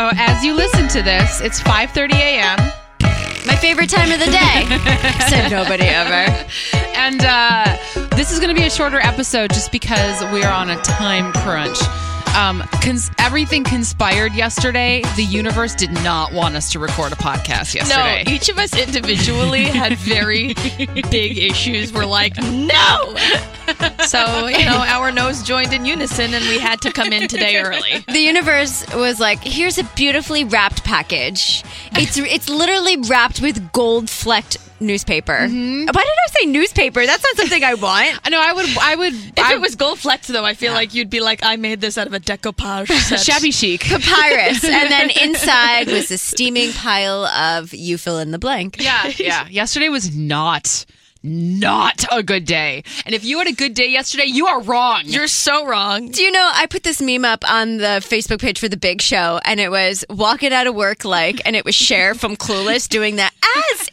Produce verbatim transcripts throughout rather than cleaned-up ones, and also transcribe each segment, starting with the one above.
So as you listen to this, it's five thirty a.m. My favorite time of the day. Said nobody ever. And uh, this is going to be a shorter episode just because we're on a time crunch. Um, cons- everything conspired yesterday. The universe did not want us to record a podcast yesterday. No, each of us individually had very big issues. We're like, no! So, you know, our nose joined in unison and we had to come in today early. The universe was like, here's a beautifully wrapped package. It's it's literally wrapped with gold flecked newspaper. Mm-hmm. Why did I say newspaper? That's not something I want. I know, I would... I would. If I, it was gold flecked, though, I feel yeah. like you'd be like, I made this out of a decoupage set. Shabby chic. Papyrus. And then inside was a steaming pile of you fill in the blank. Yeah, yeah. Yesterday was not... Not a good day. And if you had a good day yesterday, you are wrong. You're so wrong. Do you know, I put this meme up on the Facebook page for The Big Show, and it was walking out of work like, and it was Cher from Clueless doing that as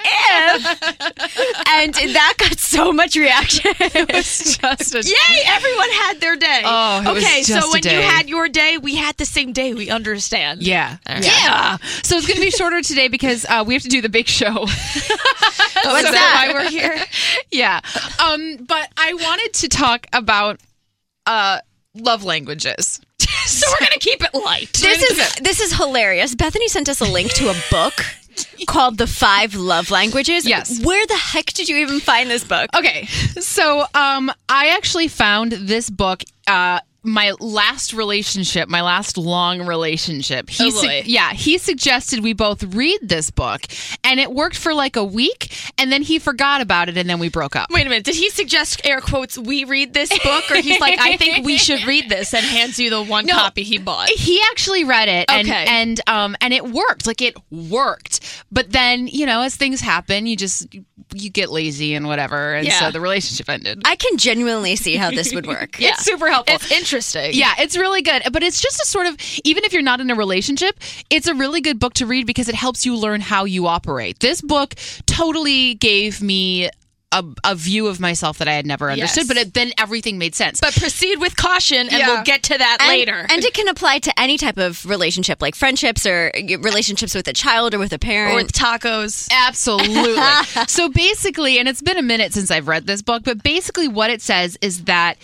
if. And that got so much reaction. It was just a... Yay, everyone had their day. Oh, it okay, was just so when a day. you had your day, we had the same day. We understand. Yeah. Right. Yeah. So it's going to be shorter today because uh, we have to do The Big Show. What's that? Why we're here? Yeah. Um, but I wanted to talk about uh, love languages. So we're going to keep it light. This is this is hilarious. Bethany sent us a link to a book called The Five Love Languages. Yes. Where the heck did you even find this book? Okay. So um, I actually found this book uh my last relationship, my last long relationship. He oh su- boy. yeah, he suggested we both read this book, and it worked for like a week, and then he forgot about it, and then we broke up. Wait a minute. Did he suggest, air quotes, we read this book? Or he's like, I think we should read this, and hands you the one No, copy he bought? He actually read it, and, Okay. and, um, and it worked. Like, it worked. But then, you know, as things happen, you just, you get lazy and whatever, and Yeah. so the relationship ended. I can genuinely see how this would work. Yeah. It's super helpful. It's interesting. Yeah, it's really good. But it's just a sort of, even if you're not in a relationship, it's a really good book to read because it helps you learn how you operate. This book totally gave me a, a view of myself that I had never understood, Yes. but it, then everything made sense. But proceed with caution, and Yeah. we'll get to that And, later. and it can apply to any type of relationship, like friendships or relationships with a child or with a parent. or with tacos. Absolutely. So basically, and it's been a minute since I've read this book, but basically what it says is that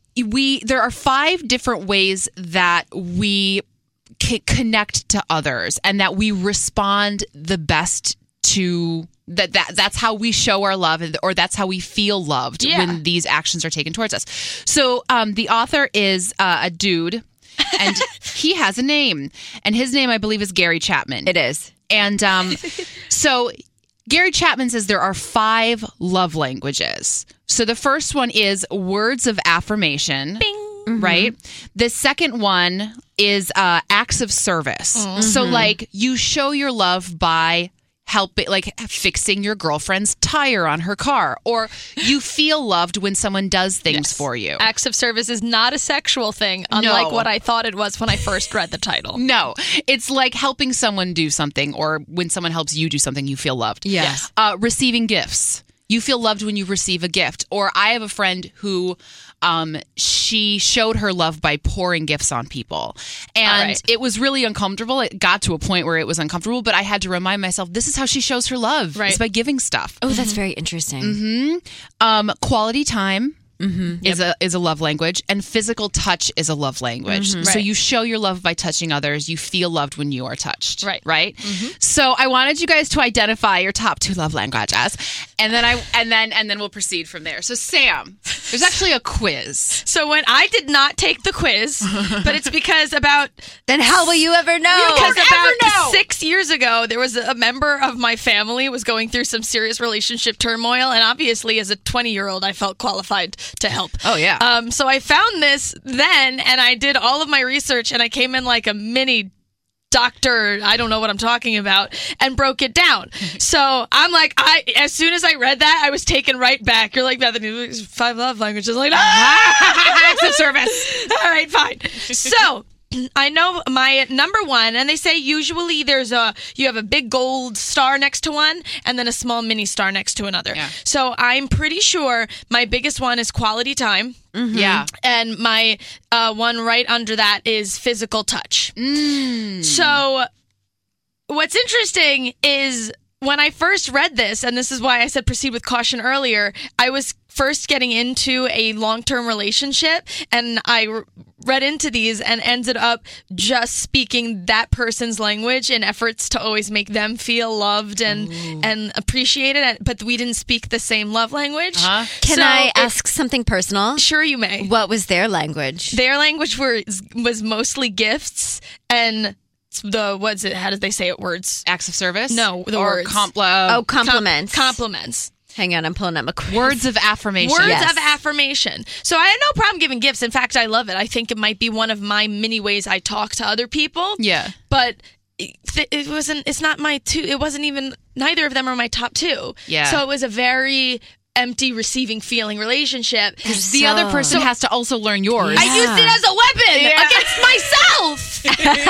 we there are five different ways that we c- connect to others and that we respond the best to that, that that's how we show our love, or that's how we feel loved Yeah. when these actions are taken towards us. So um, the author is uh, a dude, and he has a name, and his name I believe is Gary Chapman. It is. And um, so Gary Chapman says there are five love languages. So the first one is words of affirmation. Bing. Right? The second one is uh, acts of service. Mm-hmm. So like you show your love by helping, like fixing your girlfriend's tire on her car, or you feel loved when someone does things Yes. for you. Acts of service is not a sexual thing, unlike No. what I thought it was when I first read the title. No, it's like helping someone do something, or when someone helps you do something, you feel loved. Yes. Uh, receiving gifts. You feel loved when you receive a gift. Or I have a friend who um, she showed her love by pouring gifts on people. And right. it was really uncomfortable. It got to a point where it was uncomfortable, but I had to remind myself, this is how she shows her love. Right. It's by giving stuff. Oh, that's very interesting. Mm-hmm. Um, quality time. Mm-hmm. Is a is a love language, and physical touch is a love language. Mm-hmm. So Right. you show your love by touching others. You feel loved when you are touched. Right. Right. So I wanted you guys to identify your top two love languages, and then I and then and then we'll proceed from there. So Sam, there's actually a quiz. So when I did not take the quiz, but it's because about Then how will you ever know? because Never about know. six years ago, there was a member of my family was going through some serious relationship turmoil, and obviously, as a twenty-year-old, I felt qualified to help. Oh, yeah. Um, so I found this then, and I did all of my research, and I came in like a mini doctor, I don't know what I'm talking about, and broke it down. So I'm like, I as soon as I read that, I was taken right back. You're like, Bethany, five love languages. Like, ah! Acts of service. All right, fine. So I know my number one, and they say usually there's a you have a big gold star next to one, and then a small mini star next to another. Yeah. So I'm pretty sure my biggest one is quality time. Yeah. And my uh, one right under that is physical touch. So what's interesting is when I first read this, and this is why I said proceed with caution earlier, I was first getting into a long-term relationship, and I re- read into these and ended up just speaking that person's language in efforts to always make them feel loved and Ooh. and appreciated, but we didn't speak the same love language. Uh-huh. Can So I it- ask something personal? Sure, you may. What was their language? Their language were, was mostly gifts and the, what's it, how did they say it, words? Acts of service? No, the or words. compl- Oh, compliments. Com- compliments. Hang on, I'm pulling up my quiz. words of affirmation. Words Yes. of affirmation. So I have no problem giving gifts. In fact, I love it. I think it might be one of my many ways I talk to other people. Yeah. But it, it wasn't, it's not my two, it wasn't even, neither of them are my top two. Yeah. So it was a very empty receiving feeling relationship. The So- other person has to also learn yours. I used it as a weapon against myself.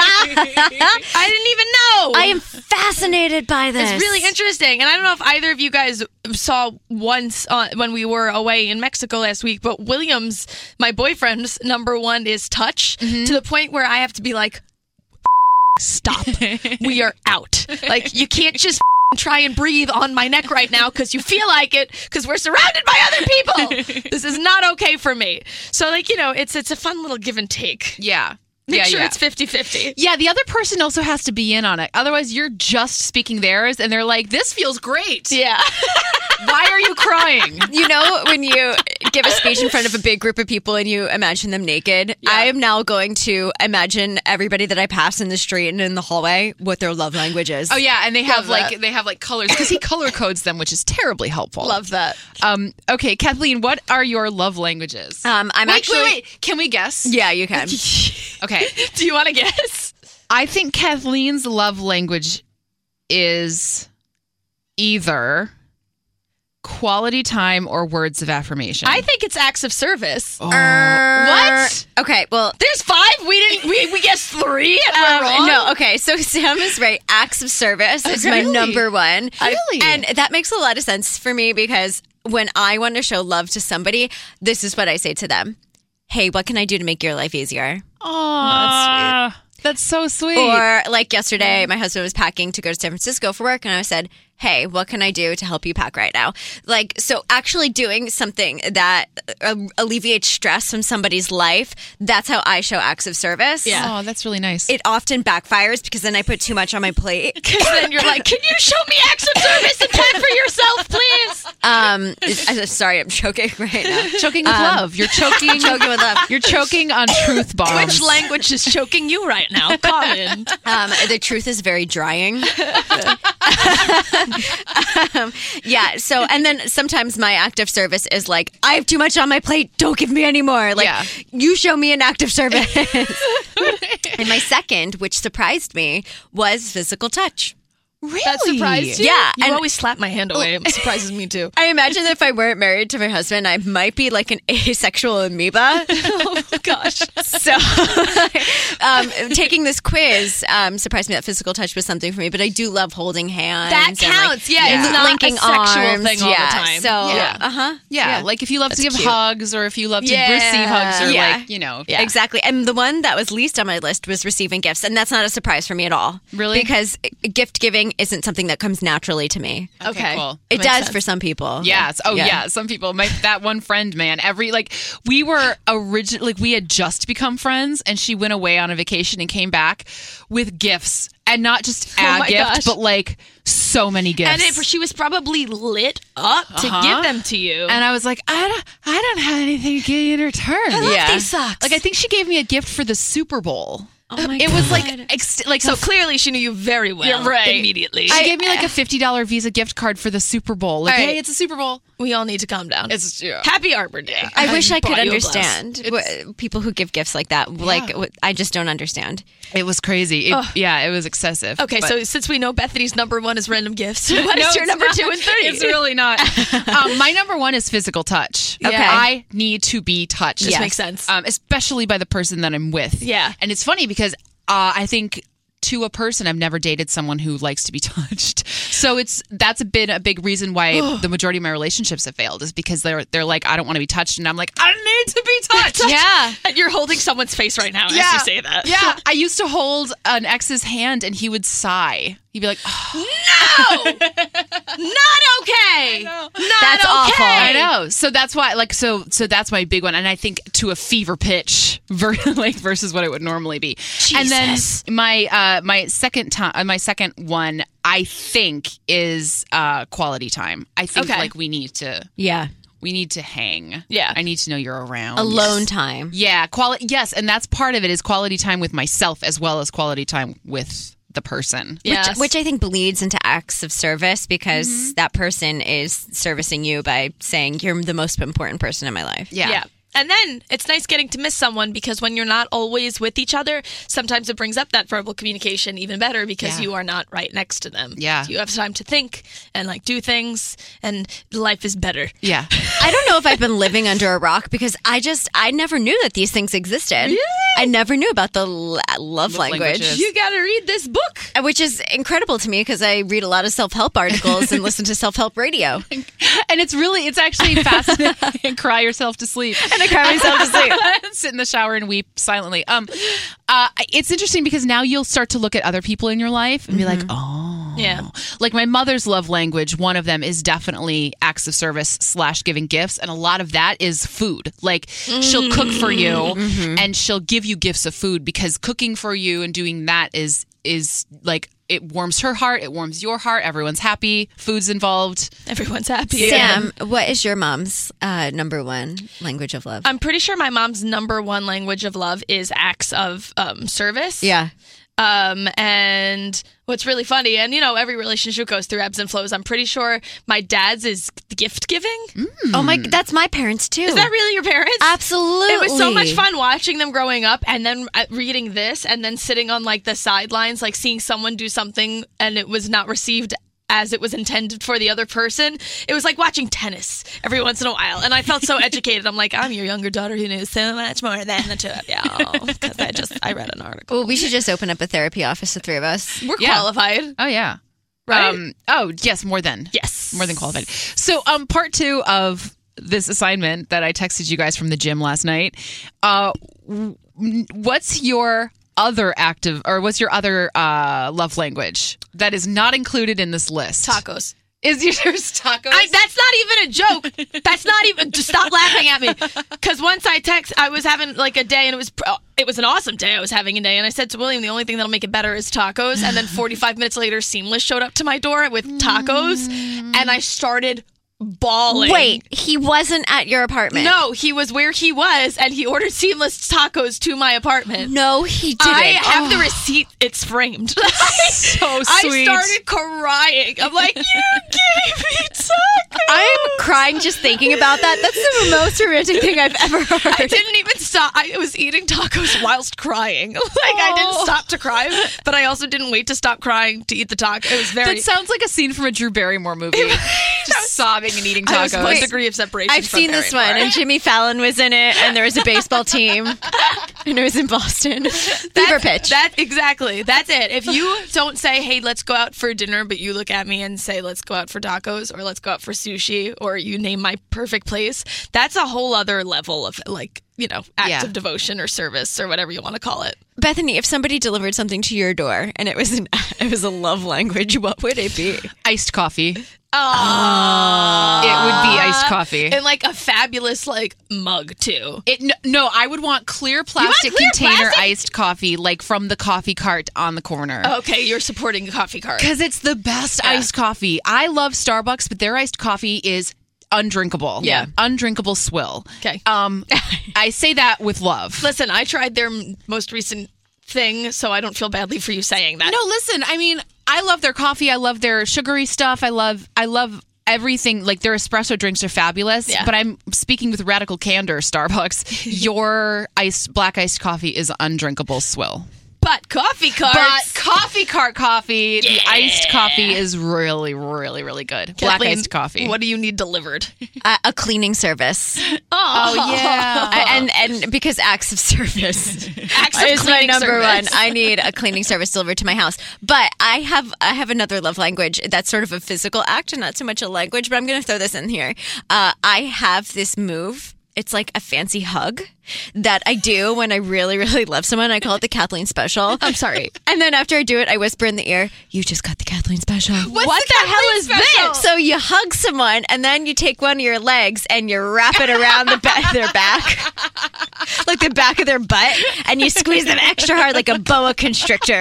I didn't even know. I am fascinated by this. It's really interesting. And I don't know if either of you guys saw once uh, when we were away in Mexico last week, but William's, my boyfriend's number one is touch, Mm-hmm. to the point where I have to be like, stop. We are out. Like, you can't just try and breathe on my neck right now because you feel like it because we're surrounded by other people. This is not okay for me. So, like, you know, it's it's a fun little give and take. Yeah. Make yeah, sure yeah. it's fifty-fifty. Yeah, the other person also has to be in on it. Otherwise, you're just speaking theirs, and they're like, this feels great. Yeah. Why are you crying? You know, when you give a speech in front of a big group of people and you imagine them naked, I am now going to imagine everybody that I pass in the street and in the hallway what their love language is. Oh, yeah, and they have, Love like, that. they have, like, colors, because he color codes them, which is terribly helpful. Love that. Um, okay, Kathleen, what are your love languages? Um, I'm wait, actually. wait, wait. Can we guess? Yeah, you can. Okay. Do you want to guess? I think Kathleen's love language is either quality time or words of affirmation. I think it's acts of service. Oh. What? Okay, well. There's five. We didn't. We, we guessed three, and we're Um, wrong. no, okay, so Sam is right. Acts of service is my Really? number one. Really? And that makes a lot of sense for me because when I want to show love to somebody, this is what I say to them. Hey, what can I do to make your life easier? Aw, that's sweet. That's so sweet. Or like yesterday, my husband was packing to go to San Francisco for work, and I said, hey, what can I do to help you pack right now? Like, so actually doing something that uh, alleviates stress from somebody's life, that's how I show acts of service. Yeah. Oh, that's really nice. It often backfires because then I put too much on my plate. Because then you're like, can you show me acts of service and pack for yourself, please? Um, I- sorry, I'm choking right now. choking with love. You're choking. Choking with love. You're choking on truth bombs. Which language is choking you right now? Common. Um, the truth is very drying. um, yeah. So, and then sometimes my act of service is like, I have too much on my plate. Don't give me any more. Like, Yeah. you show me an act of service. And my second, which surprised me, was physical touch. Really? That surprised you? Yeah, You and- always slap my hand away. It surprises me too. I imagine that if I weren't married to my husband, I might be like an asexual amoeba. Oh gosh. So, um, taking this quiz um, surprised me that physical touch was something for me. But I do love holding hands. That and, like, counts. Yeah, Yeah. it's not linking a sexual arms. thing all yeah. the time. So, Yeah. uh huh. Yeah, like if you love to give cute. hugs or if you love to Yeah. receive hugs or Yeah. like, you know. Yeah. Exactly. And the one that was least on my list was receiving gifts. And that's not a surprise for me at all. Really? Because gift giving isn't something that comes naturally to me. Okay, Okay. cool. It Makes does sense. for some people. Yes. Oh, yeah. Some people, my, that one friend, man, every, like, we were originally, like, we had just become friends and she went away on a vacation and came back with gifts. And not just a Oh my gift, gosh. but like so many gifts. And it, she was probably lit up to Uh-huh. give them to you. And I was like, I don't, I don't have anything to give you in return. Yeah. These socks. Like, I think she gave me a gift for the Super Bowl. oh my It was like, ex- like so so. clearly she knew you very well. Yeah, right. Immediately. She gave me like a fifty dollars Visa gift card for the Super Bowl. Like, All right. hey, it's a Super Bowl. we all need to calm down. It's yeah. Happy Arbor Day. I wish I could brought you a glass. understand what, people who give gifts like that. Like, what, I just don't understand. It was crazy. It, yeah, it was excessive. Okay, but- so since we know Bethany's number one is random gifts, what No, is your it's number not. two and three? It's really not. um, my number one is physical touch. Okay. I need to be touched. This makes sense. Um, especially by the person that I'm with. Yeah. And it's funny because uh, I think to a person. I've never dated someone who likes to be touched. So it's that's been a big reason why the majority of my relationships have failed, is because they're they're like, I don't want to be touched, and I'm like, I need to be touched. Yeah. And you're holding someone's face right now as you say that. Yeah. I used to hold an ex's hand and he would sigh. He'd be like, oh. No! Not okay! Not That's okay! awful. I know. So that's why, like, so so that's my big one, and I think to a fever pitch, ver- like versus what it would normally be. And then my uh, my second time, uh, my second one, I think is uh, quality time. I think Okay. like we need to Yeah. we need to hang. Yeah. I need to know you're around. Alone time. Yeah, quality. Yes, and that's part of it is quality time with myself as well as quality time with the person. Yes. Which, which I think bleeds into acts of service, because that person is servicing you by saying you're the most important person in my life. Yeah. Yeah. And then it's nice getting to miss someone, because when you're not always with each other, sometimes it brings up that verbal communication even better, because Yeah. you are not right next to them. Yeah. You have time to think and like do things, and life is better. Yeah. I don't know if I've been living under a rock, because I just, I never knew that these things existed. Really? I never knew about the l- love language. languages. You got to read this book. Which is incredible to me, because I read a lot of self-help articles and listen to self-help radio. And it's really, it's actually fascinating. Cry yourself to sleep. And I cry myself to sleep. Sit in the shower and weep silently. Um, uh, it's interesting because now you'll start to look at other people in your life and be like, oh. Yeah. Like my mother's love language, one of them is definitely acts of service slash giving gifts. And a lot of that is food. Like she'll cook for you and she'll give you gifts of food, because cooking for you and doing that is is like, it warms her heart, it warms your heart, everyone's happy, food's involved. Everyone's happy. Sam, what is your mom's uh, number one language of love? I'm pretty sure my mom's number one language of love is acts of um, service. yeah. Um, and what's really funny, and you know, every relationship goes through ebbs and flows. I'm pretty sure my dad's is gift giving. Oh my, that's my parents too. Is that really your parents? Absolutely. It was so much fun watching them growing up, and then uh, reading this, and then sitting on like the sidelines, like seeing someone do something and it was not received as it was intended for the other person. It was like watching tennis every once in a while, and I felt so educated. I'm like, I'm your younger daughter who knew so much more than the two of y'all, because I just I read an article. Well, we should just open up a therapy office, the three of us. We're Yeah. qualified, Oh, yeah. right? Um, oh, yes, more than. yes, More than qualified. So, um, part two of this assignment that I texted you guys from the gym last night. Uh, w- what's your other active, or what's your other uh, love language that is not included in this list? Tacos. Is yours tacos? I, that's not even a joke. That's not even. Just stop laughing at me. Because once I text, I was having like a day, and it was it was an awesome day. I was having a day, and I said to William, the only thing that'll make it better is tacos. And then forty-five minutes later, Seamless showed up to my door with tacos, and I started bawling. Wait, he wasn't at your apartment? No, he was where he was, and he ordered Seamless tacos to my apartment. No, he didn't. I have the Oh. receipt. It's framed. So I sweet. started crying. I'm like, you gave me tacos. I'm crying just thinking about that. That's the most romantic thing I've ever heard. I didn't even stop. I was eating tacos whilst crying. Like, I didn't Oh. stop to cry, but I also didn't wait to stop crying to eat the taco. It was very... That sounds like a scene from a Drew Barrymore movie. Just sobbing and eating I was tacos. one degree of separation I've from seen this one, Barrymore. and Jimmy Fallon was in it, and there was a baseball team, and it was in Boston. Fever pitch. That exactly. That's it. If you don't say, "Hey, let's go out for dinner," but you look at me and say, "Let's go out for tacos," or "Let's go out for sushi," or you name my perfect place, that's a whole other level of like, you know, act Yeah. of devotion or service or whatever you want to call it. Bethany, if somebody delivered something to your door and it was an, it was a love language, what would it be? Iced coffee. Oh, It would be iced coffee. and like a fabulous like mug too. It, no, no, I would want clear plastic clear container plastic? iced coffee, like from the coffee cart on the corner. Okay, you're supporting a coffee cart. Because it's the best iced coffee. I love Starbucks, but their iced coffee is undrinkable. Yeah. Undrinkable swill. Okay. Um, I say that with love. Listen, I tried their m- most recent thing, so I don't feel badly for you saying that. No, listen, I mean, I love their coffee. I love their sugary stuff. I love, I love everything. Like their espresso drinks are fabulous, Yeah. but I'm speaking with radical candor, Starbucks. Your iced, black iced coffee is undrinkable swill. But coffee carts. But coffee cart coffee, yeah. the iced coffee is really, really, really good. Black Kathleen, iced coffee. What do you need delivered? Uh, a cleaning service. Oh, oh yeah. I, and and because acts of service Acts of is my cleaning number service. one. I need a cleaning service delivered to my house. But I have I have another love language that's sort of a physical act and not so much a language. But I'm going to throw this in here. Uh, I have this move. It's like a fancy hug that I do when I really, really love someone. I call it the Kathleen special. I'm sorry. And then after I do it, I whisper in the ear, "You just got the Kathleen special." What's what the, the hell Kathleen is special? this? So you hug someone, and then you take one of your legs and you wrap it around the ba- their back, like the back of their butt, and you squeeze them extra hard like a boa constrictor.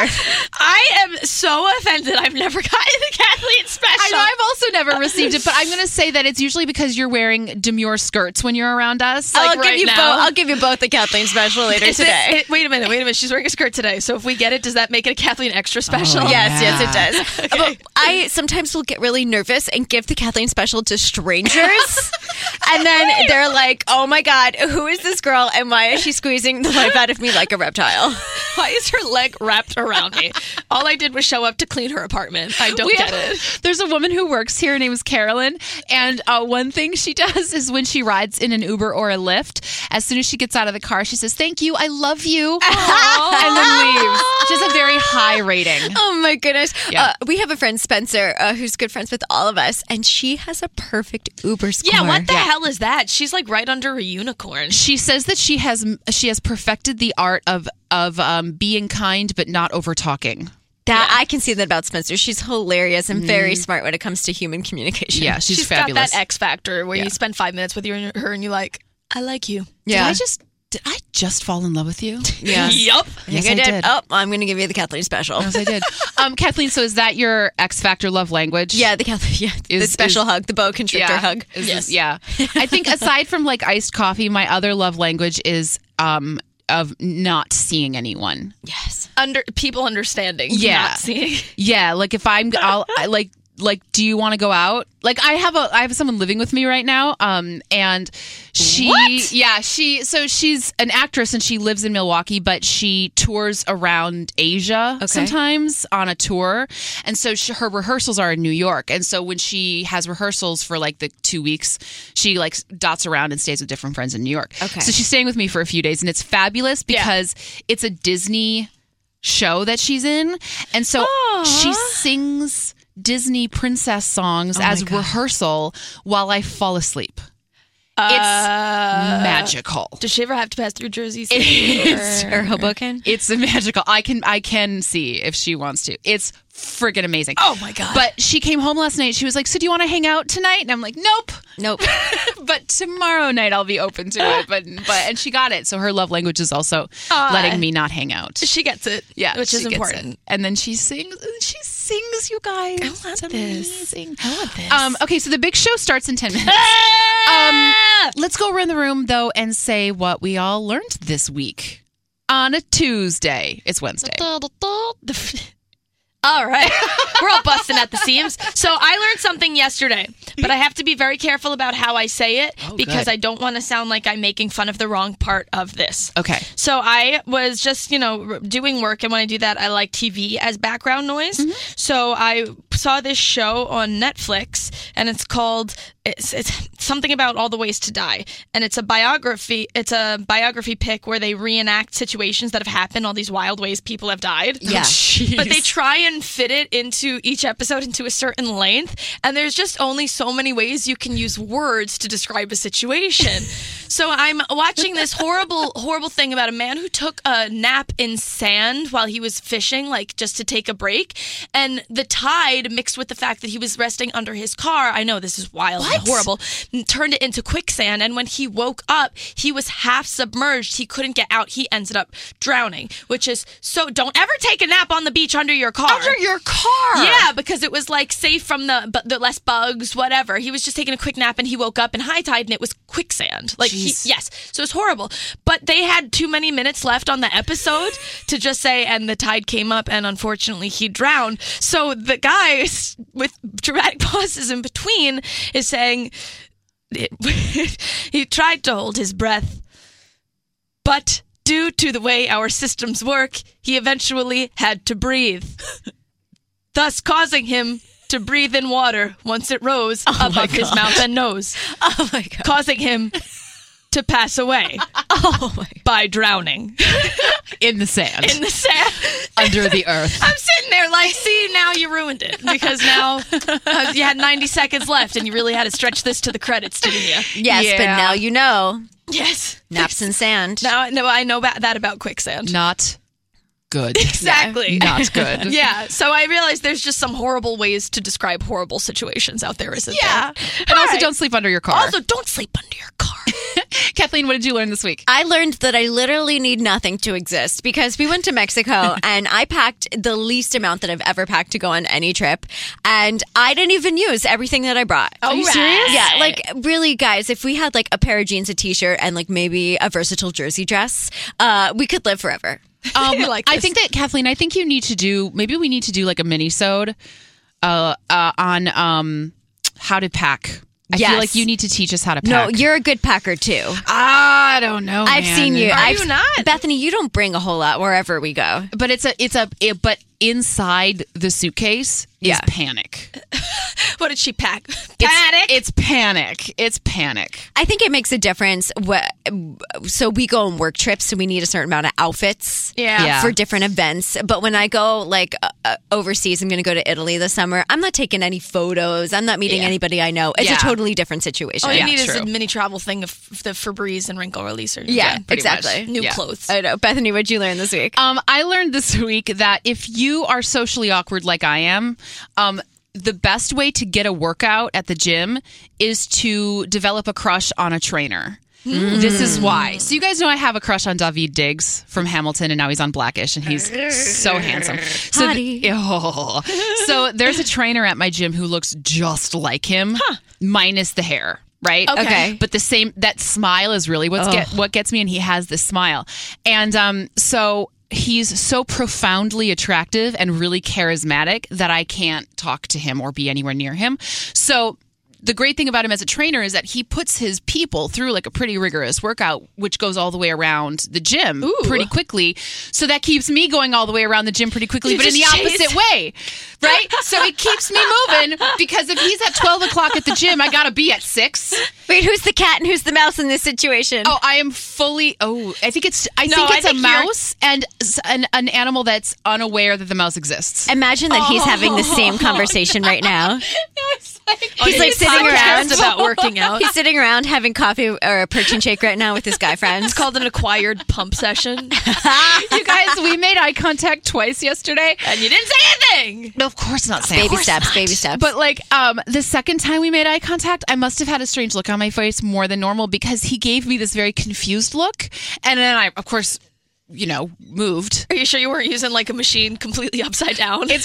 I am so offended. I've never gotten the Kathleen special. I know I've also never received it, but I'm going to say that it's usually because you're wearing demure skirts when you're around us. I'll Like give right you now. both. I'll give you both the Kathleen special later Is it- today. it- wait a minute, wait a minute. She's wearing a skirt today. So if we get it, does that make it a Kathleen extra special? Oh, Yes, yeah. yes, it does. Okay. But I sometimes will get really nervous and give the Kathleen special to strangers. And then they're like, "Oh my God, who is this girl? And why is she squeezing the life out of me like a reptile?" Why is her leg wrapped around me? All I did was show up to clean her apartment. I don't We get have- it. There's a woman who works here. Her name is Carolyn. And uh, one thing she does is when she rides in an Uber or a Lyft, as soon as she gets out of the car, she says, "Thank you. I love you." And then leaves. She has a very high rating. Oh my goodness. Yeah. Uh, we have a friend, Spencer, uh, who's good friends with all of us, and she has a perfect Uber score. Yeah, what the hell is that? She's like right under a unicorn. She says that she has she has perfected the art of of um, being kind but not over talking. That Yeah. I can see that about Spencer. She's hilarious and very smart when it comes to human communication. Yeah, she's, She's fabulous. got that X factor where Yeah. you spend five minutes with your, her and you're like, I like you. Yeah. Did I just did I just fall in love with you? Yeah. Yup. Yes, I I did. did. Oh, I'm going to give you the Kathleen special. Yes, I did. Um, Kathleen, so is that your X Factor love language? Yeah, the Kathleen. Yeah, the Is- special is- hug, the boa constrictor hug. Is Yes. this- yeah. I think aside from like iced coffee, my other love language is um of not seeing anyone. Yes. Under people understanding. Yeah. Not seeing. Yeah, like if I'm I'll I, like like do you want to go out? Like I have a I have someone living with me right now um and she What? yeah, she so she's an actress and she lives in Milwaukee but she tours around Asia Okay. sometimes on a tour. And so she, her rehearsals are in New York. And so when she has rehearsals for like the two weeks, she like dots around and stays with different friends in New York. Okay. So she's staying with me for a few days and it's fabulous Yeah. because it's a Disney show that she's in. And so Aw. she sings Disney princess songs Oh my as God. rehearsal while I fall asleep. Uh, It's magical. Does she ever have to pass through Jersey It City? is. Or Hoboken. It's magical. I can I can see if she wants to. It's friggin' amazing. Oh my God. But she came home last night. She was like, "So do you want to hang out tonight?" And I'm like, "Nope." Nope. But tomorrow night I'll be open to it. But but and she got it. So her love language is also Aw. letting me not hang out. she gets it. Yeah, Which is she gets important. it. And then she sings. She sings, you guys. I want it's this. amazing. I want this. Um, okay, so the big show starts in ten minutes. Um, let's go around the room though and say what we all learned this week on a Tuesday. It's Wednesday. All right. We're all busting at the seams. So I learned something yesterday, but I have to be very careful about how I say it Oh, because good. I don't want to sound like I'm making fun of the wrong part of this. Okay. So I was just, you know, r- doing work, and when I do that, I like T V as background noise. Mm-hmm. So I saw this show on Netflix, and it's called it's, it's something about all the ways to die, and it's a biography. It's a biography pick where they reenact situations that have happened, all these wild ways people have died. Yeah. But they try and fit it into each episode into a certain length, and there's just only so many ways you can use words to describe a situation. So I'm watching this horrible, horrible thing about a man who took a nap in sand while he was fishing, like just to take a break, and the tide mixed with the fact that he was resting under his car. I know this is wild and horrible. Turned it into quicksand, and when he woke up, he was half submerged. He couldn't get out. He ended up drowning, which is so. Don't ever take a nap on the beach under your car. Under your car. Yeah, because it was like safe from the bu- the less bugs, whatever. He was just taking a quick nap and he woke up in high tide and it was quicksand. Like he, Jeez. yes, so it's horrible. But they had too many minutes left on the episode to just say, and the tide came up and unfortunately he drowned. So the guy is, with dramatic pauses in between is saying it, he tried to hold his breath, but Due to the way our systems work, he eventually had to breathe, thus causing him to breathe in water once it rose Oh above his mouth and nose, Oh my god. causing him to pass away Oh my. by drowning In the sand. in the sand. Under the earth. I'm sitting there like, see, now you ruined it because now uh, you had ninety seconds left and you really had to stretch this to the credits, didn't you? Yes, but Yeah. now you know. Yes. Naps in sand. Now, no, I know about that about quicksand. Not good. Exactly. Not good. Yeah. So I realized there's just some horrible ways to describe horrible situations out there, isn't Yeah. there? And also, All right. don't sleep under your car. Also, don't sleep under your car. Kathleen, what did you learn this week? I learned that I literally need nothing to exist because we went to Mexico and I packed the least amount that I've ever packed to go on any trip. And I didn't even use everything that I brought. Are you serious? Yeah, like really, guys, if we had like a pair of jeans, a t shirt, and like maybe a versatile jersey dress, uh, we could live forever. Um, I like I this. think that Kathleen, I think you need to do. Maybe we need to do like a mini-sode uh, uh, on um, how to pack. I Yes. feel like you need to teach us how to pack. No, you're a good packer too. I don't know. I've man. seen you. Are I've, you not? Bethany, you don't bring a whole lot wherever we go. but it's a, it's a, it, but inside the suitcase Yeah. is panic. What did she pack? It's- Panic. It's, panic. It's panic. I think it makes a difference. What, so we go on work trips, so we need a certain amount of outfits Yeah. Yeah. for different events. But when I go like uh, uh, overseas, I'm going to go to Italy this summer. I'm not taking any photos. I'm not meeting Yeah. anybody I know. It's Yeah. a totally different situation. All you Yeah, need is true. a mini travel thing of the Febreze and wrinkle releaser. Yeah, pretty exactly. much. New Yeah. clothes. I know. Bethany, what'd you learn this week? Um, I learned this week that if you are socially awkward like I am, um, the best way to get a workout at the gym is to develop a crush on a trainer. This is why. So you guys know I have a crush on David Diggs from Hamilton, and now he's on Blackish, and he's so handsome. So, Hottie. oh. So there's a trainer at my gym who looks just like him, minus the hair. Right. Okay. Okay. But the same, that smile is really what's get, what gets me. And he has this smile. And um, so he's so profoundly attractive and really charismatic that I can't talk to him or be anywhere near him. So the great thing about him as a trainer is that he puts his people through like a pretty rigorous workout, which goes all the way around the gym Ooh. pretty quickly. So that keeps me going all the way around the gym pretty quickly, You but in the just opposite chase- way, right? So it keeps me moving because if he's at twelve o'clock at the gym, I got to be at six. Wait, who's the cat and who's the mouse in this situation? Oh, I am fully. Oh, I think it's. I No, think I it's think a you're- mouse and s- an, an animal that's unaware that the mouse exists. Imagine that he's having the same conversation right now. He's like sitting around about working out. He's sitting around having coffee or a protein shake right now with his guy friends. It's called an acquired pump session. You guys, we made eye contact twice yesterday. And you didn't say anything. No, of course not. Sam. Baby steps, baby steps. But like um, the second time we made eye contact, I must have had a strange look on my face more than normal because he gave me this very confused look, and then I, of course, you know, moved. Are you sure you weren't using like a machine completely upside down? It's,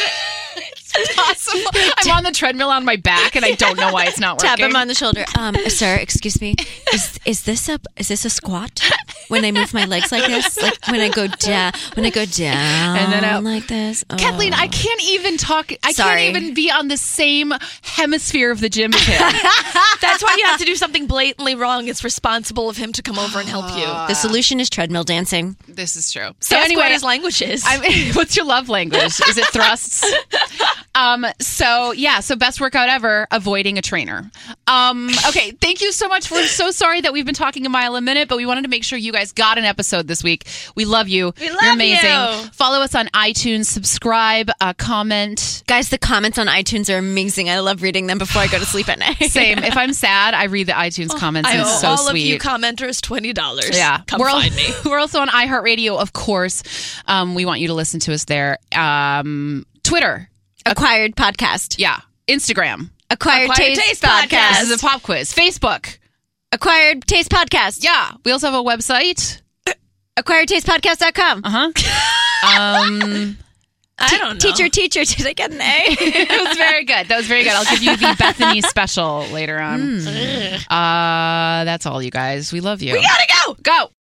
it's possible. I'm on the treadmill on my back, and I don't know why it's not working. Tap him on the shoulder. Um, sir, excuse me. Is is this a is this a squat? When I move my legs like this, like when I go down, when I go down, And then out. like this. Oh. Kathleen, I can't even talk. I Sorry. can't even be on the same hemisphere of the gym as him. That's why you have to do something blatantly wrong. It's responsible of him to come over and help you. The solution is treadmill dancing. This is true. So anyway, what his language is. I mean, what's your love language? Is it thrusts? Um, so yeah, so best workout ever, avoiding a trainer. Um, okay, thank you so much. We're so sorry that we've been talking a mile a minute, but we wanted to make sure you guys got an episode this week. We love you. We love You're amazing. you. Follow us on iTunes, subscribe, uh, comment. Guys, the comments on iTunes are amazing. I love reading them before I go to sleep at night. Same. If I'm sad, I read the iTunes comments. I and owe it's so all sweet. of you commenters twenty dollars. Yeah, Come we're, al- find me. we're also on iHeartRadio, of course. Um, we want you to listen to us there. Um, Twitter, Acquired podcast. yeah. Instagram. Acquired, Acquired Taste, Taste podcast. Podcast. This is a pop quiz. Facebook. Acquired Taste podcast. Yeah. We also have a website. acquired taste podcast dot com. Uh huh. Um, I don't know. Teacher, teacher, did I get an A? it was very good. That was very good. I'll give you the Bethany special later on. Uh, that's all, you guys. We love you. We gotta go. Go.